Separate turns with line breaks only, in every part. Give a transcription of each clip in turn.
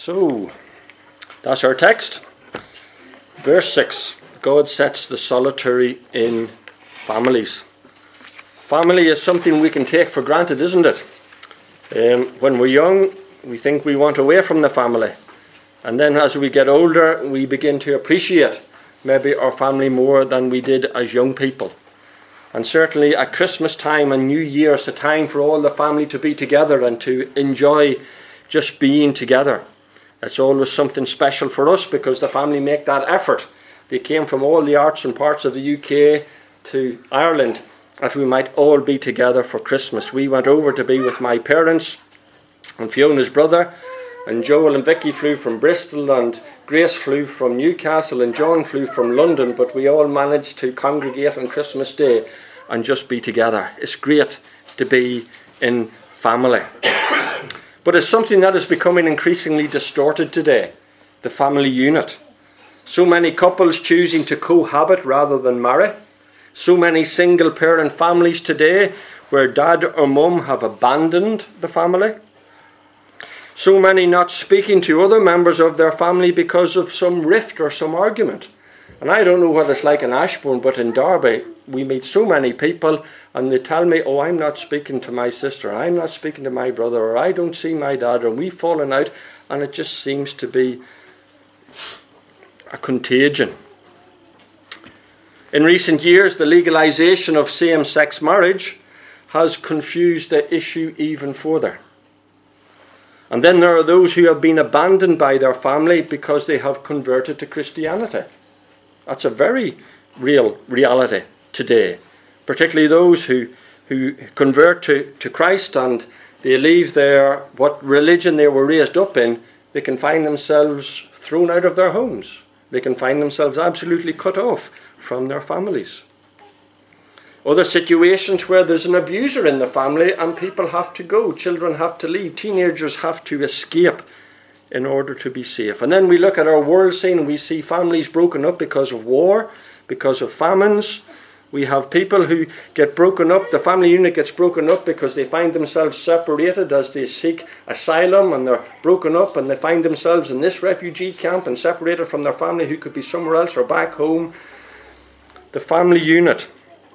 So, that's our text. Verse 6. God sets the solitary in families. Family is something we can take for granted, isn't it? When we're young, we think we want away from the family. And then as we get older, we begin to appreciate maybe our family more than we did as young people. And certainly at Christmas time and New Year, it's a time for all the family to be together and to enjoy just being together. It's always something special for us because the family make that effort. They came from all the arts and parts of the UK to Ireland that we might all be together for Christmas. We went over to be with my parents and Fiona's brother, and Joel and Vicky flew from Bristol, and Grace flew from Newcastle, and John flew from London, but we all managed to congregate on Christmas Day and just be together. It's great to be in family. But it's something that is becoming increasingly distorted today, the family unit. So many couples choosing to cohabit rather than marry. So many single parent families today where dad or mum have abandoned the family. So many not speaking to other members of their family because of some rift or some argument. And I don't know what it's like in Ashbourne, but in Derby we meet so many people and they tell me, oh, I'm not speaking to my sister, I'm not speaking to my brother, or I don't see my dad, or we've fallen out, and it just seems to be a contagion. In recent years, the legalisation of same-sex marriage has confused the issue even further. And then there are those who have been abandoned by their family because they have converted to Christianity. That's a very real reality today. Particularly those who convert to Christ and they leave what religion they were raised up in, they can find themselves thrown out of their homes. They can find themselves absolutely cut off from their families. Other situations where there's an abuser in the family and people have to go, children have to leave, teenagers have to escape in order to be safe. And then we look at our world scene and we see families broken up because of war, because of famines. We have people who get broken up, the family unit gets broken up because they find themselves separated as they seek asylum, and they're broken up and they find themselves in this refugee camp and separated from their family who could be somewhere else or back home. The family unit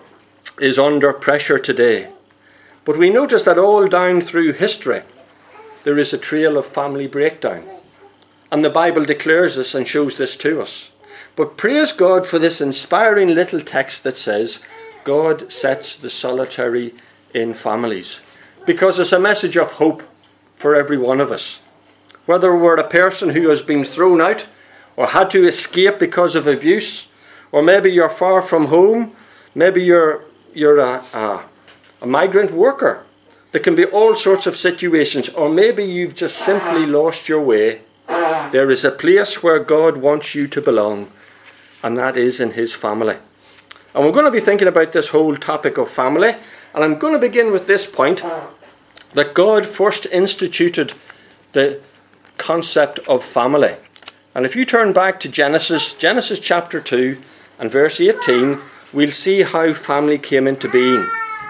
is under pressure today. But we notice that all down through history there is a trail of family breakdown. And the Bible declares this and shows this to us. But praise God for this inspiring little text that says, God sets the solitary in families. Because it's a message of hope for every one of us. Whether we're a person who has been thrown out or had to escape because of abuse, or maybe you're far from home, maybe you're a migrant worker. There can be all sorts of situations, or maybe you've just simply lost your way. There is a place where God wants you to belong, and that is in his family. And we're going to be thinking about this whole topic of family, and I'm going to begin with this point, that God first instituted the concept of family. And if you turn back to Genesis chapter 2 and verse 18, we'll see how family came into being.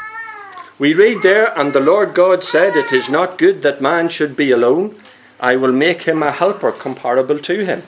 We read there, and the Lord God said, it is not good that man should be alone. I will make him a helper comparable to him.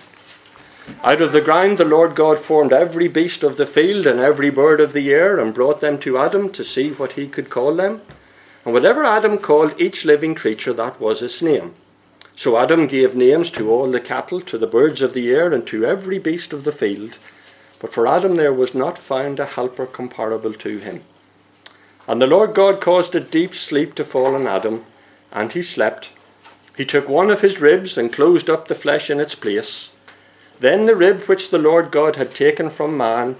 Out of the ground the Lord God formed every beast of the field and every bird of the air, and brought them to Adam to see what he could call them. And whatever Adam called each living creature, that was its name. So Adam gave names to all the cattle, to the birds of the air, and to every beast of the field. But for Adam there was not found a helper comparable to him. And the Lord God caused a deep sleep to fall on Adam, and he slept. He took one of his ribs and closed up the flesh in its place. Then the rib which the Lord God had taken from man,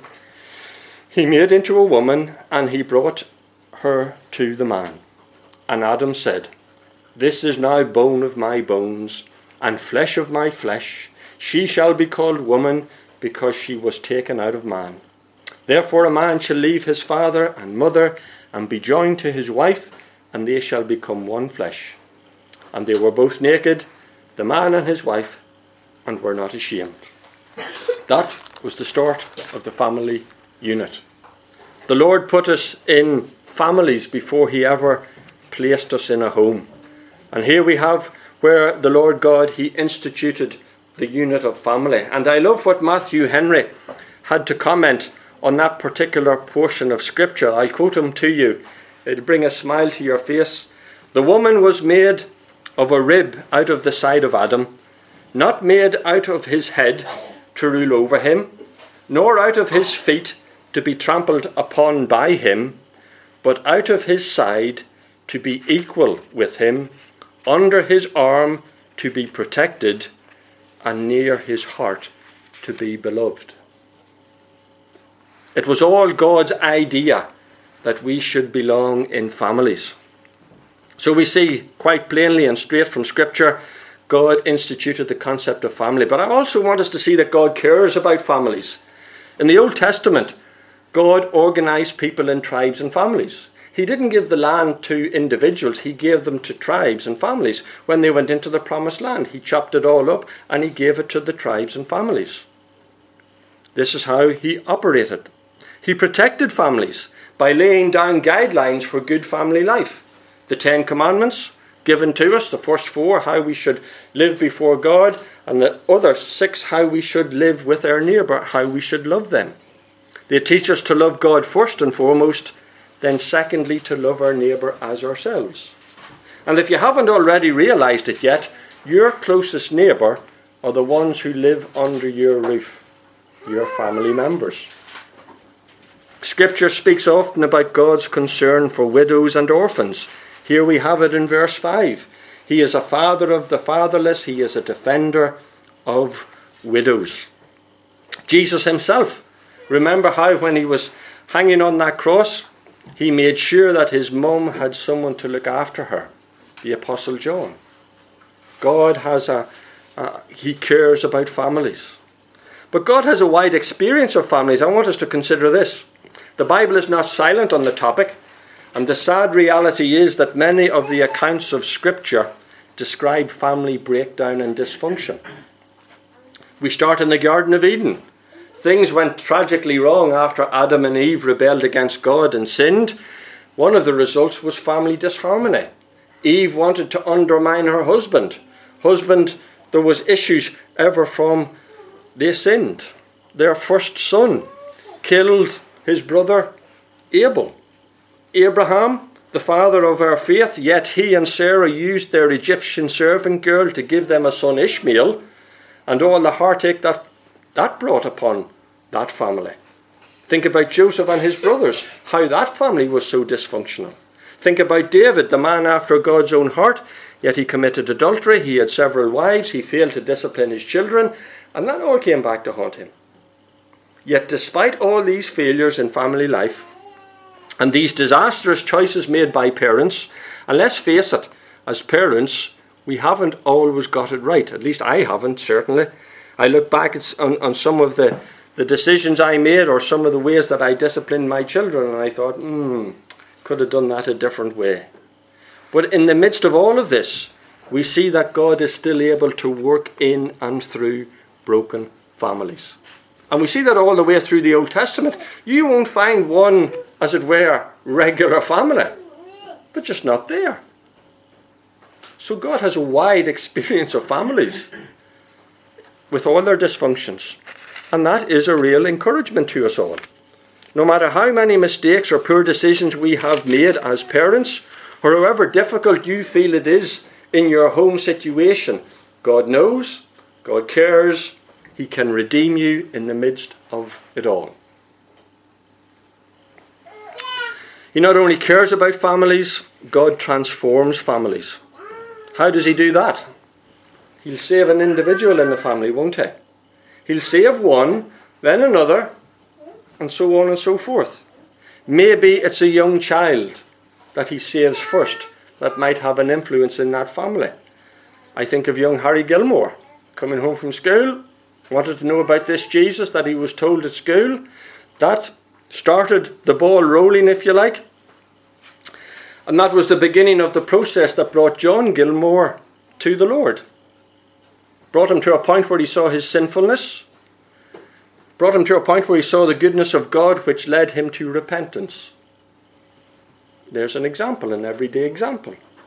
he made into a woman, and he brought her to the man. And Adam said, this is now bone of my bones, and flesh of my flesh. She shall be called woman, because she was taken out of man. Therefore a man shall leave his father and mother, and be joined to his wife, and they shall become one flesh. And they were both naked, the man and his wife, and were not ashamed. That was the start of the family unit. The Lord put us in families before he ever placed us in a home. And here we have where the Lord God, he instituted the unit of family. And I love what Matthew Henry had to comment on that particular portion of Scripture. I'll quote him to you. It'll bring a smile to your face. "The woman was made of a rib out of the side of Adam, not made out of his head to rule over him, nor out of his feet to be trampled upon by him, but out of his side to be equal with him, under his arm to be protected, and near his heart to be beloved." It was all God's idea that we should belong in families. So we see quite plainly and straight from Scripture, God instituted the concept of family. But I also want us to see that God cares about families. In the Old Testament, God organized people in tribes and families. He didn't give the land to individuals, he gave them to tribes and families. When they went into the promised land, he chopped it all up and he gave it to the tribes and families. This is how he operated. He protected families by laying down guidelines for good family life. The 10 Commandments given to us, the first 4, how we should live before God, and the other 6, how we should live with our neighbour, how we should love them. They teach us to love God first and foremost, then secondly to love our neighbour as ourselves. And if you haven't already realised it yet, your closest neighbour are the ones who live under your roof, your family members. Scripture speaks often about God's concern for widows and orphans. Here we have it in verse 5. He is a father of the fatherless. He is a defender of widows. Jesus himself, remember how when he was hanging on that cross, he made sure that his mum had someone to look after her, the Apostle John. God has he cares about families. But God has a wide experience of families. I want us to consider this. The Bible is not silent on the topic, and the sad reality is that many of the accounts of Scripture describe family breakdown and dysfunction. We start in the Garden of Eden. Things went tragically wrong after Adam and Eve rebelled against God and sinned. One of the results was family disharmony. Eve wanted to undermine her husband. There was issues ever from they sinned. Their first son killed his brother Abel. Abraham, the father of our faith, yet he and Sarah used their Egyptian servant girl to give them a son Ishmael, and all the heartache that brought upon that family. Think about Joseph and his brothers, how that family was so dysfunctional. Think about David, the man after God's own heart, yet he committed adultery, he had several wives, he failed to discipline his children, and that all came back to haunt him. Yet despite all these failures in family life, and these disastrous choices made by parents, and let's face it, as parents, we haven't always got it right. At least I haven't, certainly. I look back on some of the decisions I made or some of the ways that I disciplined my children, and I thought, could have done that a different way. But in the midst of all of this, we see that God is still able to work in and through broken families. And we see that all the way through the Old Testament. You won't find one, as it were, regular family. They're just not there. So God has a wide experience of families with all their dysfunctions. And that is a real encouragement to us all. No matter how many mistakes or poor decisions we have made as parents, or however difficult you feel it is in your home situation, God knows, God cares, He can redeem you in the midst of it all. He not only cares about families, God transforms families. How does He do that? He'll save an individual in the family, won't He? He'll save one, then another, and so on and so forth. Maybe it's a young child that He saves first that might have an influence in that family. I think of young Harry Gilmore coming home from school, wanted to know about this Jesus that he was told at school. That started the ball rolling, if you like. And that was the beginning of the process that brought John Gilmore to the Lord. Brought him to a point where he saw his sinfulness. Brought him to a point where he saw the goodness of God, which led him to repentance. There's an example, an everyday example.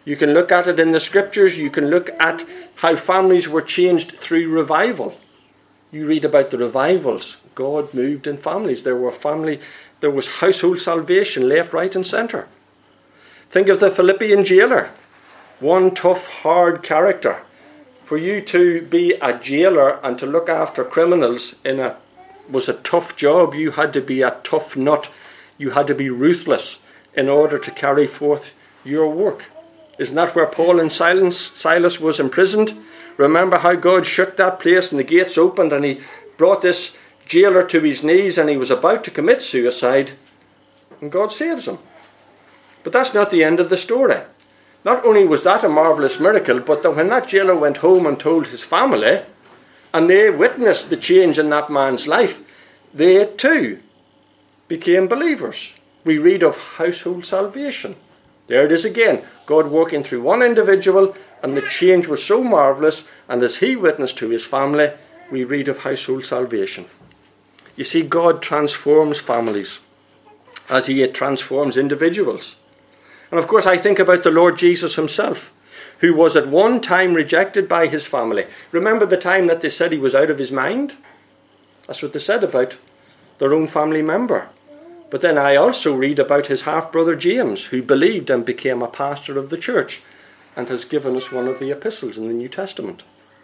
You can look at it in the scriptures. You can look at how families were changed through revival. You read about the revivals. God moved in families. There was household salvation left, right and centre. Think of the Philippian jailer. One tough, hard character. For you to be a jailer and to look after criminals was a tough job. You had to be a tough nut. You had to be ruthless in order to carry forth your work. Isn't that where Paul and Silas was imprisoned? Remember how God shook that place and the gates opened and he brought this jailer to his knees and he was about to commit suicide and God saves him. But that's not the end of the story. Not only was that a marvellous miracle, but that when that jailer went home and told his family, and they witnessed the change in that man's life, they too became believers. We read of household salvation. There it is again, God working through one individual, and the change was so marvellous, and as he witnessed to his family, we read of household salvation. You see, God transforms families as he transforms individuals. And of course I think about the Lord Jesus himself, who was at one time rejected by his family. Remember the time that they said he was out of his mind? That's what they said about their own family member. But then I also read about his half-brother James, who believed and became a pastor of the church and has given us one of the epistles in the New Testament.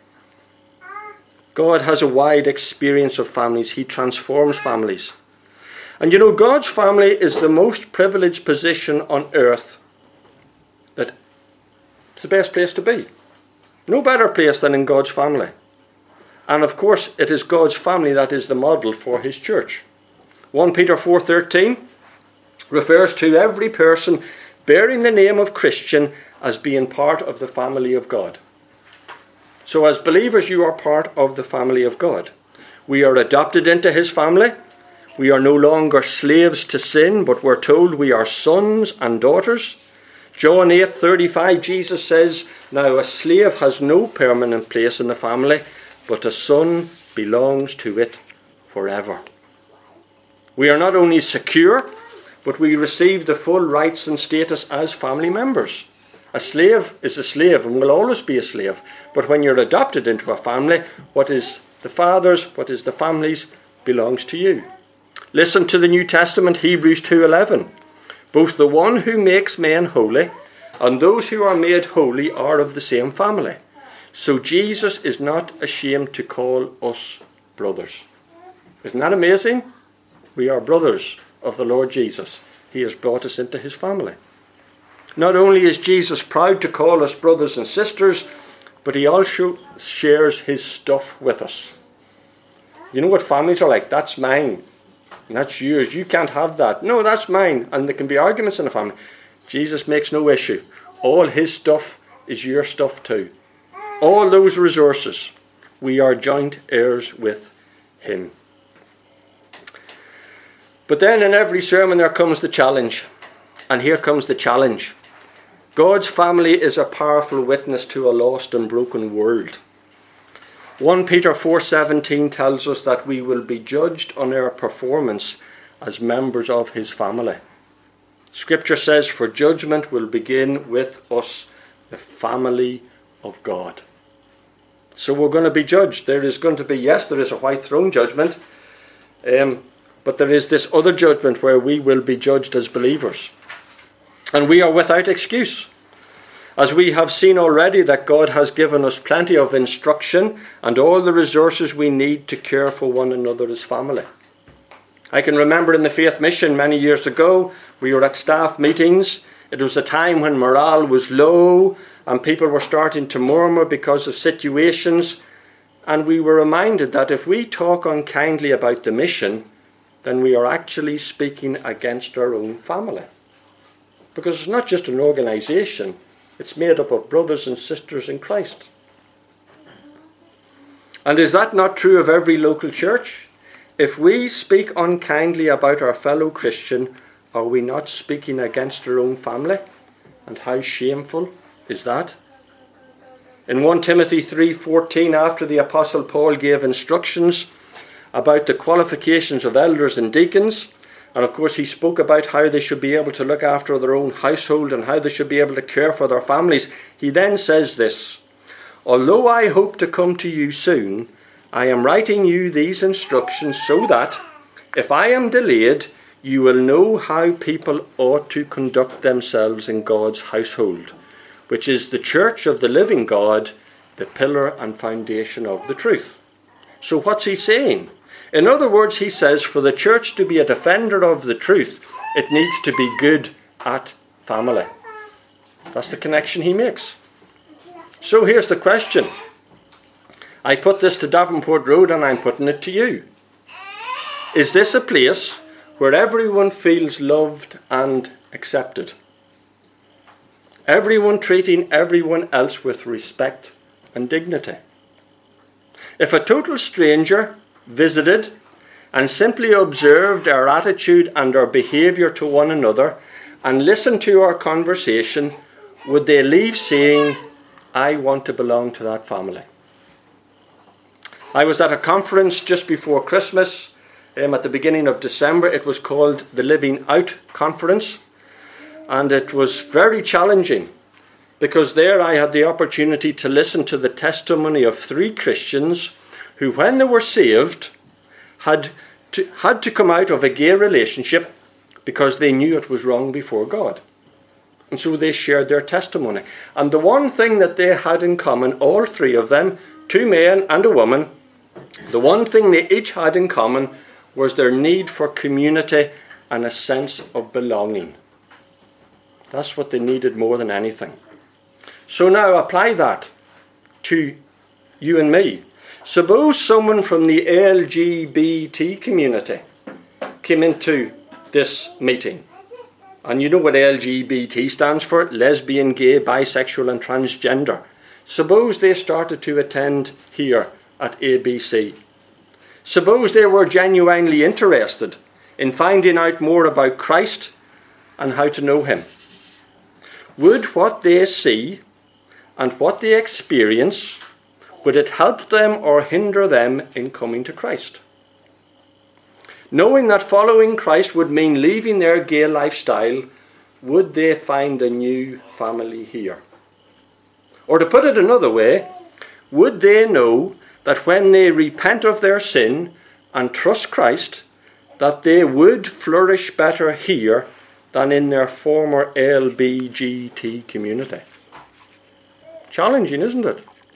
God has a wide experience of families. He transforms families. And you know, God's family is the most privileged position on earth. That it's the best place to be. No better place than in God's family. And of course, it is God's family that is the model for his church. 1 Peter 4:13 refers to every person bearing the name of Christian as being part of the family of God. So as believers, you are part of the family of God. We are adopted into his family. We are no longer slaves to sin, but we're told we are sons and daughters. John 8:35, Jesus says, now a slave has no permanent place in the family, but a son belongs to it forever. We are not only secure, but we receive the full rights and status as family members. A slave is a slave and will always be a slave. But when you're adopted into a family, what is the father's, what is the family's, belongs to you. Listen to the New Testament, Hebrews 2:11. Both the one who makes men holy and those who are made holy are of the same family. So Jesus is not ashamed to call us brothers. Isn't that amazing? We are brothers of the Lord Jesus. He has brought us into his family. Not only is Jesus proud to call us brothers and sisters, but he also shares his stuff with us. You know what families are like? That's mine. And that's yours. You can't have that. No, that's mine. And there can be arguments in a family. Jesus makes no issue. All his stuff is your stuff too. All those resources, we are joint heirs with him. But then in every sermon there comes the challenge. And here comes the challenge. God's family is a powerful witness to a lost and broken world. 1 Peter 4:17 tells us that we will be judged on our performance as members of his family. Scripture says, for judgment will begin with us, the family of God. So we're going to be judged. There is going to be, yes, there is a white throne judgment, but there is this other judgment where we will be judged as believers. And we are without excuse. As we have seen already that God has given us plenty of instruction and all the resources we need to care for one another as family. I can remember in the Faith Mission many years ago, we were at staff meetings. It was a time when morale was low and people were starting to murmur because of situations. And we were reminded that if we talk unkindly about the mission, then we are actually speaking against our own family. Because it's not just an organisation, it's made up of brothers and sisters in Christ. And is that not true of every local church? If we speak unkindly about our fellow Christian, are we not speaking against our own family? And how shameful is that? In 1 Timothy 3:14, after the Apostle Paul gave instructions about the qualifications of elders and deacons, And of course he spoke about how they should be able to look after their own household and how they should be able to care for their families. He then says this, "Although I hope to come to you soon, I am writing you these instructions so that, if I am delayed, you will know how people ought to conduct themselves in God's household, which is the church of the living God, the pillar and foundation of the truth." So what's he saying? In other words, he says for the church to be a defender of the truth, it needs to be good at family. That's the connection he makes. So here's the question. I put this to Davenport Road and I'm putting it to you. Is this a place where everyone feels loved and accepted? Everyone treating everyone else with respect and dignity? If a total stranger visited and simply observed our attitude and our behaviour to one another and listened to our conversation, would they leave saying, "I want to belong to that family"? I was at a conference just before Christmas, at the beginning of December. It was called the Living Out Conference, and it was very challenging because there I had the opportunity to listen to the testimony of 3 Christians who, when they were saved, had to come out of a gay relationship because they knew it was wrong before God. And so they shared their testimony. And the one thing that they had in common, all 3 of them, 2 men and a woman, the one thing they each had in common was their need for community and a sense of belonging. That's what they needed more than anything. So now apply that to you and me. Suppose someone from the LGBT community came into this meeting. And you know what LGBT stands for? Lesbian, gay, bisexual and transgender. Suppose they started to attend here at ABC. Suppose they were genuinely interested in finding out more about Christ and how to know him. Would what they see and what they experience, would it help them or hinder them in coming to Christ? Knowing that following Christ would mean leaving their gay lifestyle, would they find a new family here? Or to put it another way, would they know that when they repent of their sin and trust Christ, that they would flourish better here than in their former LBGT community? Challenging, isn't it?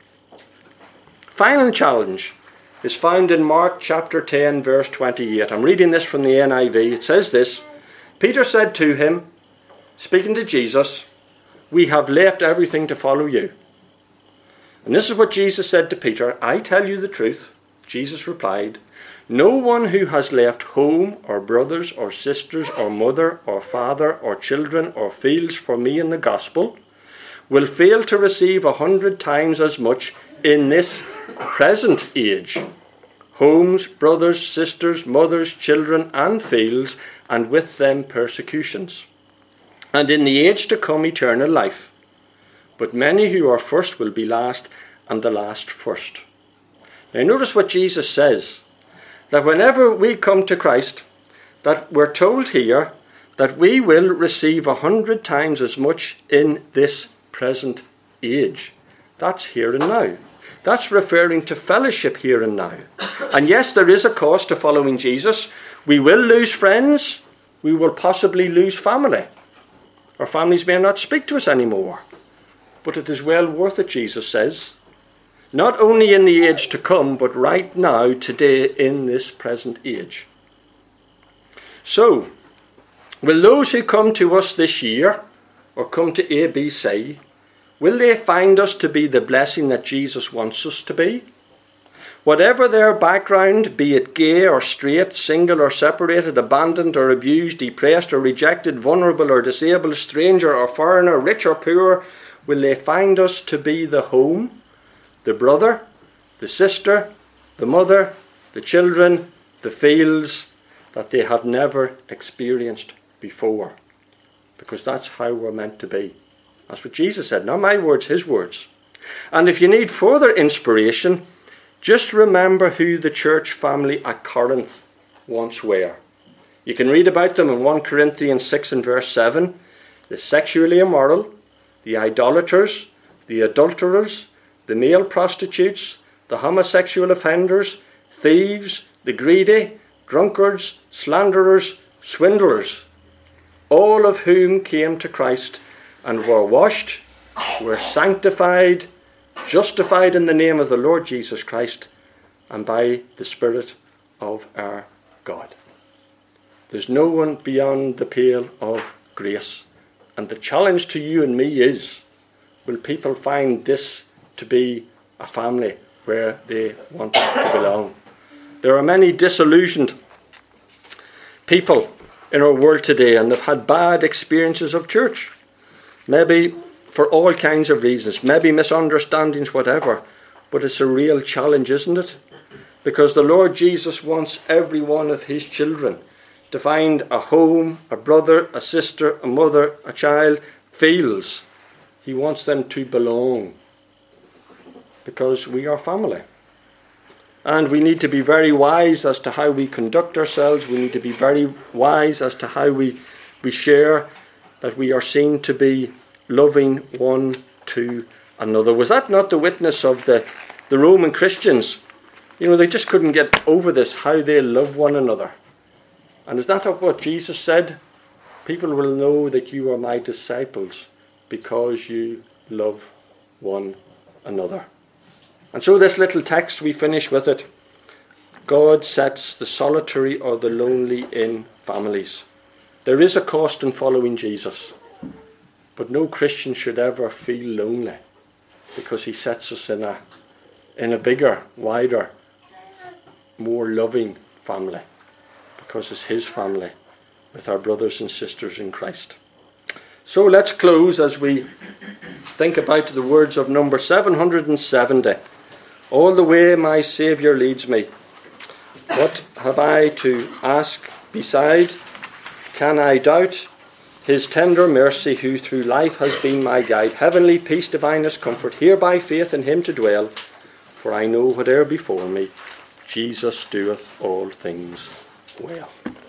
Final challenge is found in Mark chapter 10, verse 28. I'm reading this from the NIV. It says this, "Peter said to him," speaking to Jesus, "We have left everything to follow you." And this is what Jesus said to Peter, "I tell you the truth," Jesus replied, "no one who has left home or brothers or sisters or mother or father or children or fields for me in the gospel will fail to receive 100 times as much in this present age. Homes, brothers, sisters, mothers, children and fields, and with them persecutions. And in the age to come eternal life. But many who are first will be last, and the last first." Now notice what Jesus says, that whenever we come to Christ, that we're told here that we will receive 100 times as much in this present age. That's here and now. That's referring to fellowship here and now. And yes, there is a cost to following Jesus. We will lose friends. We will possibly lose family. Our families may not speak to us anymore. But it is well worth it, Jesus says. Not only in the age to come, but right now, today, in this present age. So, will those who come to us this year, or come to ABC, will they find us to be the blessing that Jesus wants us to be? Whatever their background, be it gay or straight, single or separated, abandoned or abused, depressed or rejected, vulnerable or disabled, stranger or foreigner, rich or poor, will they find us to be the home, the brother, the sister, the mother, the children, the fields that they have never experienced before? Because that's how we're meant to be. That's what Jesus said. Not my words, his words. And if you need further inspiration, just remember who the church family at Corinth once were. You can read about them in 1 Corinthians 6 and verse 7. The sexually immoral, the idolaters, the adulterers, the male prostitutes, the homosexual offenders, thieves, the greedy, drunkards, slanderers, swindlers, all of whom came to Christ and were washed, were sanctified, justified in the name of the Lord Jesus Christ and by the Spirit of our God. There's no one beyond the pale of grace. And the challenge to you and me is, will people find this to be a family where they want to belong? There are many disillusioned people in our world today, and they've had bad experiences of church. Maybe for all kinds of reasons, maybe misunderstandings, whatever. But it's a real challenge, isn't it? Because the Lord Jesus wants every one of his children to find a home, a brother, a sister, a mother, a child, feels. He wants them to belong. Because we are family. And we need to be very wise as to how we conduct ourselves. We need to be very wise as to how we share, that we are seen to be loving one to another. Was that not the witness of the Roman Christians? You know, they just couldn't get over this, how they love one another. And is that not what Jesus said? People will know that you are my disciples because you love one another. And so this little text, we finish with it. God sets the solitary or the lonely in families. There is a cost in following Jesus. But no Christian should ever feel lonely because he sets us in a bigger, wider, more loving family. Because it's his family with our brothers and sisters in Christ. So let's close as we think about the words of number 770. All the way my Saviour leads me. What have I to ask beside? Can I doubt his tender mercy, who through life has been my guide? Heavenly peace, divinest comfort, here by faith in him to dwell. For I know whate'er before me, Jesus doeth all things well.